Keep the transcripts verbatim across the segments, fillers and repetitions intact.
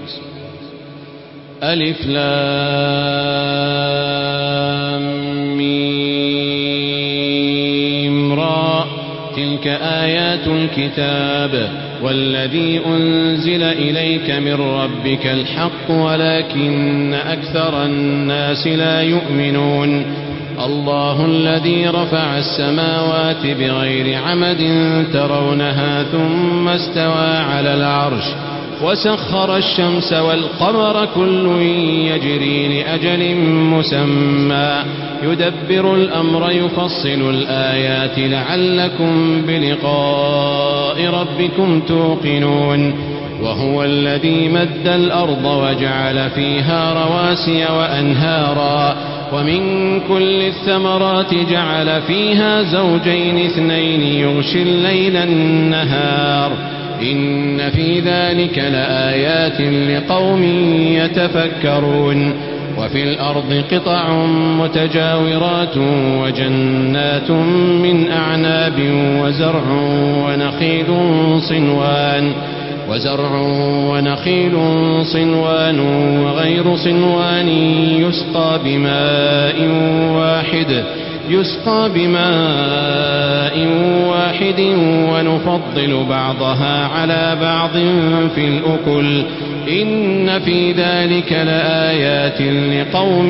ألف لام ميم را تلك آيات الكتاب والذي أنزل إليك من ربك الحق ولكن أكثر الناس لا يؤمنون الله الذي رفع السماوات بغير عمد ترونها ثم استوى على العرش وسخر الشمس والقمر كل يجري لأجل مسمى يدبر الأمر يفصل الآيات لعلكم بلقاء ربكم توقنون وهو الذي مد الأرض وجعل فيها رواسي وأنهارا ومن كل الثمرات جعل فيها زوجين اثنين يغشي الليل النهار إن في ذلك لآيات لقوم يتفكرون وفي الأرض قطع متجاورات وجنات من أعناب وزرع ونخيل صنوان وزرع ونخيل صنوان وغير صنوان يسقى بماء واحد يسقى بماء واحد ونفضل بعضها على بعض في الأكل إن في ذلك لآيات لقوم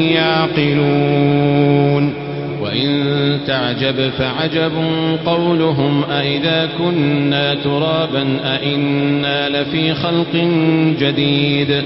يعقلون وإن تعجب فعجب قولهم أئذا كنا ترابا أئنا لفي خلق جديد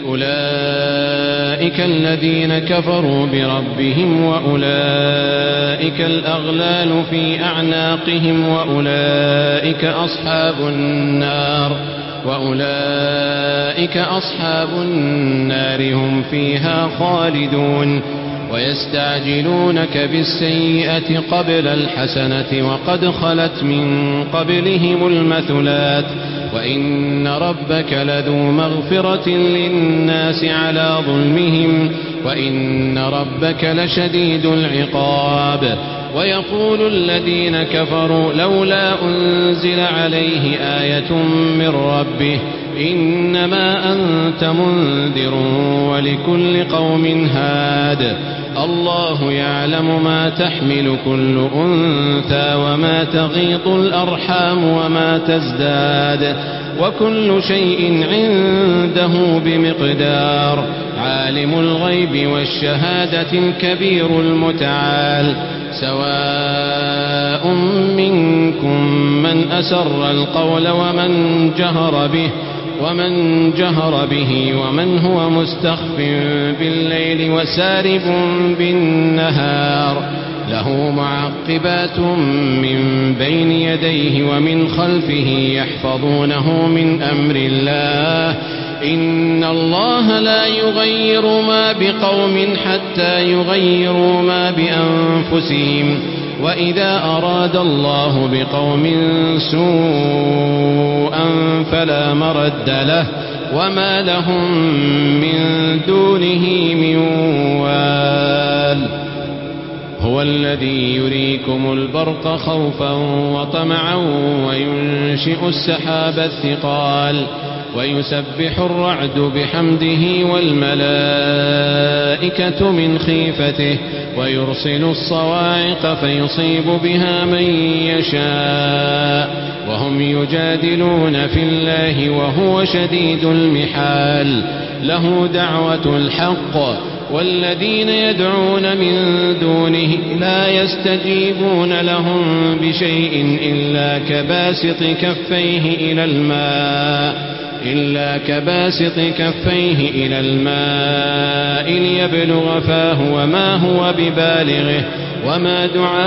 أولئك الذين كفروا بربهم وأولئك الأغلال في أعناقهم وأولئك أصحاب النار وأولئك أصحاب النار هم فيها خالدون ويستعجلونك بالسيئة قبل الحسنة وقد خلت من قبلهم المثلات وإن ربك لذو مغفرة للناس على ظلمهم وإن ربك لشديد العقاب ويقول الذين كفروا لولا أنزل عليه آية من ربه إنما أنت منذر ولكل قوم هاد الله يعلم ما تحمل كل أنثى وما تغيض الأرحام وما تزداد وكل شيء عنده بمقدار عالم الغيب والشهادة الكبير المتعال سواء منكم من أسر القول ومن جهر به ومن جهر به ومن هو مستخف بالليل وسارب بالنهار له معقبات من بين يديه ومن خلفه يحفظونه من أمر الله إن الله لا يغير ما بقوم حتى يغيروا ما بأنفسهم وإذا أراد الله بقوم سوءا فلا مرد له وما لهم من دونه من وال هو الذي يريكم البرق خوفا وطمعا وينشئ السحاب الثقال ويسبح الرعد بحمده والملائكة من خيفته ويرسل الصواعق فيصيب بها من يشاء وهم يجادلون في الله وهو شديد المحال له دعوة الحق والذين يدعون من دونه لا يستجيبون لهم بشيء إلا كباسط كفيه إلى الماء إلا كباسط كفيه إلى الماء ليبلغ فاه وما هو ببالغه وما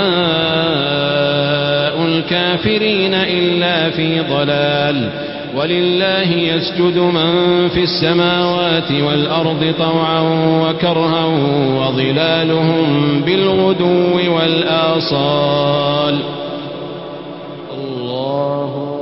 دعاء الكافرين إلا في ضلال ولله يسجد من في السماوات والأرض طوعا وكرها وظلالهم بالغدو والآصال الله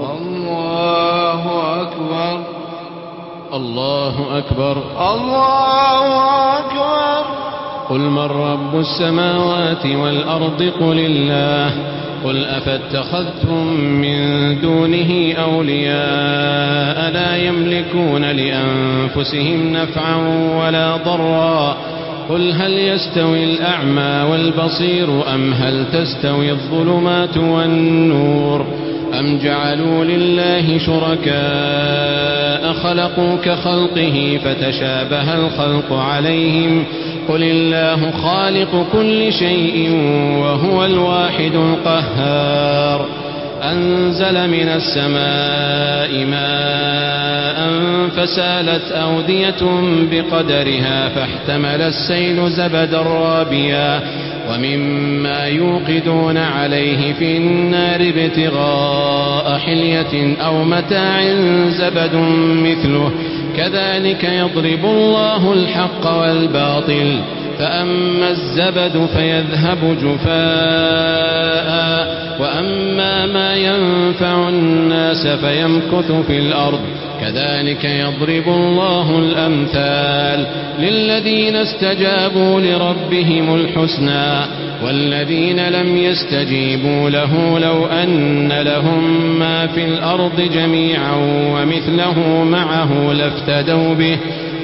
الله أكبر الله أكبر الله أكبر قل من رب السماوات والأرض قل الله قل أفاتخذتم من دونه أولياء لا يملكون لأنفسهم نفعا ولا ضرا قل هل يستوي الأعمى والبصير أم هل تستوي الظلمات والنور أم جعلوا لله شركاء خلقوا كخلقه فتشابه الخلق عليهم قل الله خالق كل شيء وهو الواحد القهار أنزل من السماء ماء فسالت أودية بقدرها فاحتمل السيل زبدا رابيا ومما يوقدون عليه في النار ابتغاء حلية أو متاع زبد مثله كذلك يضرب الله الحق والباطل فأما الزبد فيذهب جفاء وأما ما ينفع الناس فيمكث في الأرض كذلك يضرب الله الأمثال للذين استجابوا لربهم الحسنى والذين لم يستجيبوا له لو أن لهم ما في الأرض جميعا ومثله معه لافتدوا به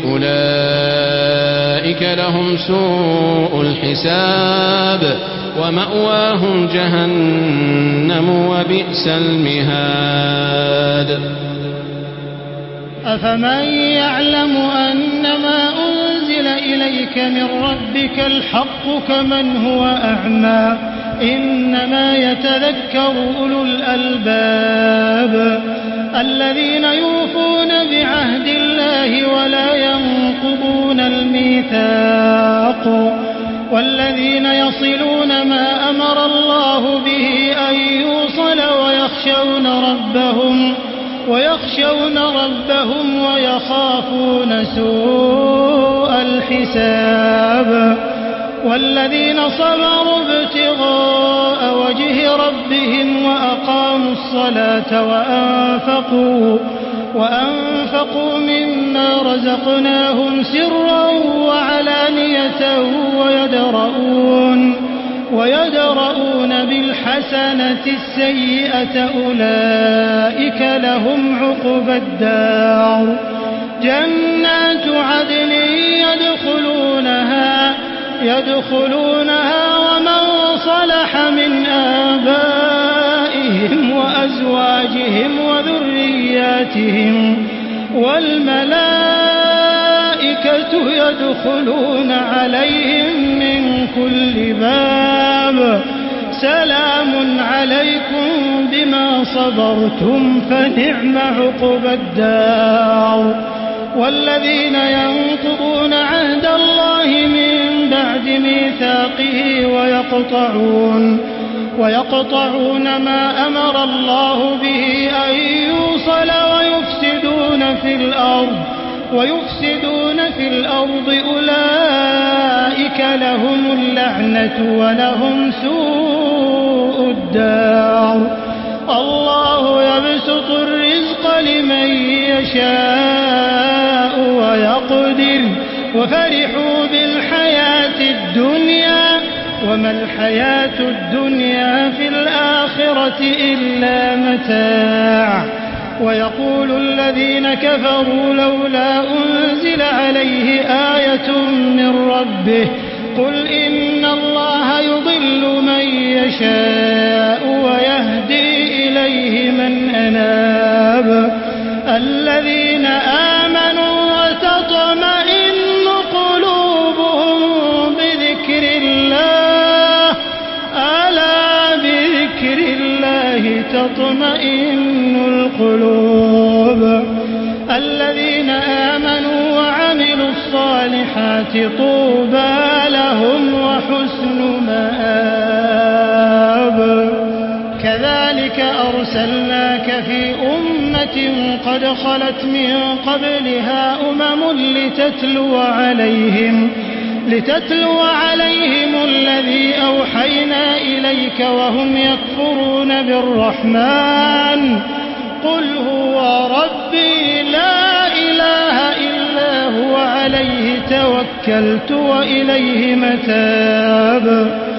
أولئك لهم سوء الحساب ومأواهم جهنم وبئس المهاد. أفمن يعلم أنما أنزل إليك من ربك الحق كمن هو أعمى إنما يتذكر أولو الألباب الذين يوفون بعهد الله ولا ينقضون الميثاق والذين يصلون ما أمر الله به أن يوصل ويخشون ربهم ويخشون ربهم ويخافون سوء الحساب والذين صبروا ابتغاء وجه ربهم وأقاموا الصلاة وأنفقوا وأنفقوا مما رزقناهم سرا وعلانية ويدرؤون ويدرؤون بالحسنة السيئة أولئك لهم عقبى الدار جنات عدن يدخلونها يدخلونها ومن صلح من آبائهم وأزواجهم وذرياتهم والملائكة يدخلون عليهم من كل باب سلام عليكم بما صبرتم فنعم عقبى الدار والذين ينقضون عهد الله من بعد ميثاقه ويقطعون ويقطعون ما أمر الله به أن يوصل ويفسدون في الأرض ويفسدون في الأرض أولئك لهم اللعنة ولهم سوء الدار الله يبسط الرزق لمن يشاء ويقدر وفرحوا بالحياة الدنيا وما الحياة الدنيا في الآخرة إلا متاع ويقول الذين كفروا لولا أنزل عليه آية من ربه قل إن الله يضل من يشاء ويهدي إليه من أناب الذين آمنوا وتطمئن قلوبهم بذكر الله ألا بذكر الله تطمئن القلوب الذين آمنوا وعملوا الصالحات طوبى لهم وحسن مآب كذلك أرسلناك في أمة قد خلت من قبلها أمم لتتلو عليهم لتتلو عليهم الذي أوحينا إليك وهم يكفرون بالرحمن قل هو ربي لا إله إلا هو عليه توكلت وإليه متاب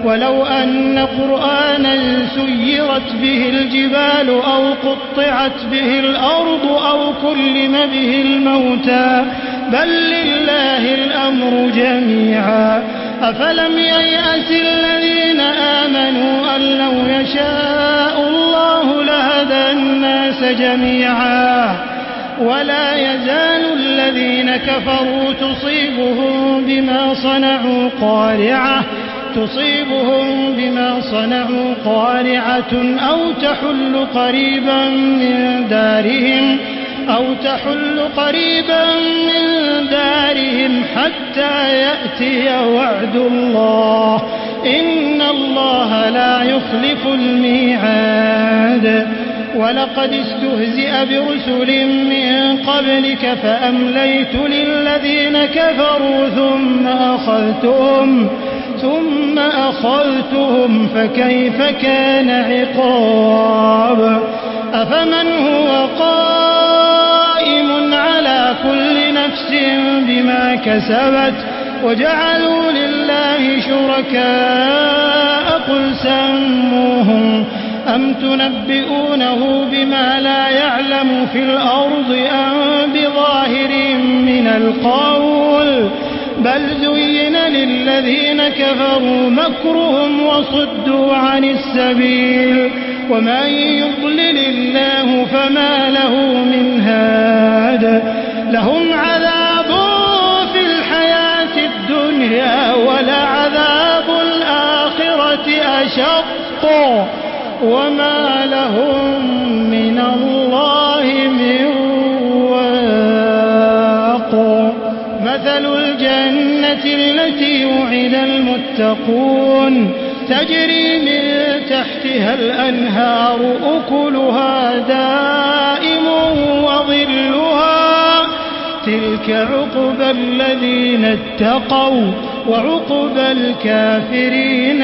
ولو أن قرآنا سيرت به الجبال أو قطعت به الأرض أو كلم به الموتى بل لله الأمر جميعا أفلم ييأس الذين آمنوا أن لو يشاء الله لهدى الناس جميعا ولا يزال الذين كفروا تصيبهم بما صنعوا قارعة تصيبهم بما صنعوا قارعة أو تحل قريبا من دارهم أو تحل قريبا من دارهم حتى يأتي وعد الله إن الله لا يخلف الميعاد ولقد استهزئ برسل من قبلك فأمليت للذين كفروا ثم أخذتهم ثم أخذتهم فكيف كان عقاب أفمن هو قائم على كل نفس بما كسبت وجعلوا لله شركاء قل سموهم أم تنبئونه بما لا يعلم في الأرض أم بظاهر من القول بل زين للذين كفروا مكرهم وصدوا عن السبيل ومن يضلل الله فما له من هاد لهم عذاب في الحياة الدنيا ولعذاب الآخرة أشق وما لهم من الله من واق مثل الجنة التي وعد المتقون تجري من تحتها الأنهار أكلها دائم وظلها تلك عقبى الذين اتقوا وعقبى الكافرين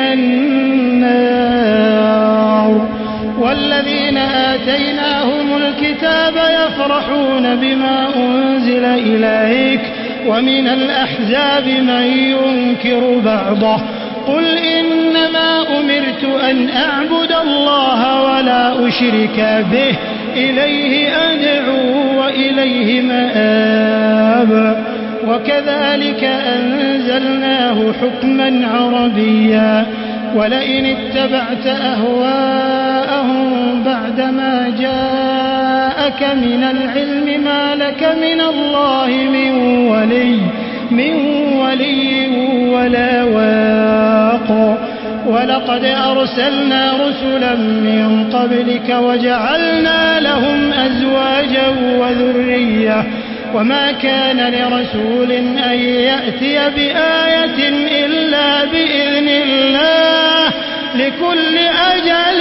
النار والذين آتيناهم الكتاب يفرحون بما أنزل إليك ومن الأحزاب من ينكر بعضه قل إنما أمرت أن أعبد الله ولا أشرك به إليه أدعو وإليه مآب وكذلك أنزلناه حكما عربيا ولئن اتبعت أهواءهم بعدما جاءك من العلم ما لك من الله من ولي من ولي ولا واق ولقد أرسلنا رسلا من قبلك وجعلنا لهم أزواجا وذرية وما كان لرسول أن يأتي بآية إلا بإذن الله لكل أجل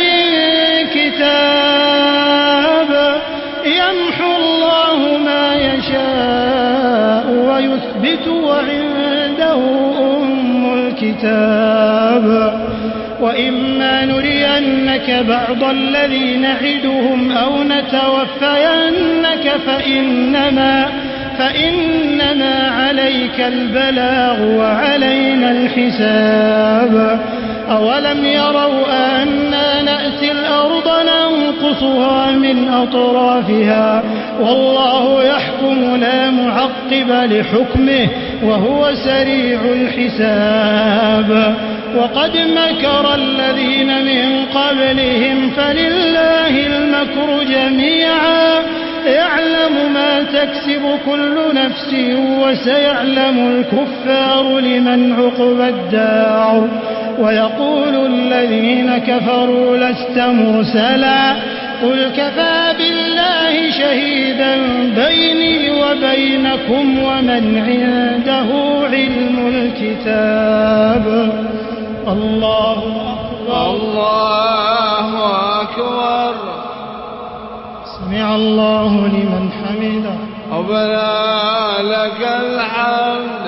كتاب يمحو الله ما يشاء ويثبت وعنده أم الكتاب وإما نرينك بعض الذي نعدهم أو نتوفينك فإنما فإنما عليك البلاغ وعلينا الحساب أولم يروا أنا نأتي الأرض ننقصها من أطرافها والله يحكم لا معقب لحكمه وهو سريع الحساب وقد مكر الذين من قبلهم فلله المكر جميعا يعلم ما تكسب كل نفس وسيعلم الكفار لمن عقبى الدار ويقول الذين كفروا لست مرسلا قل كفى بالله شهيدا بيني وبينكم ومن عنده علم الكتاب الله أكبر الله أكبر سمع الله لمن حمده ربنا لك الحمد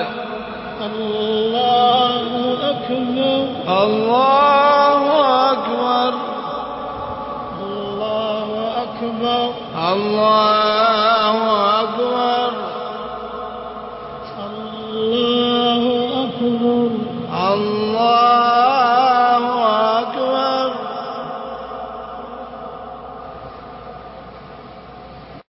الله أكبر الله أكبر الله أكبر الله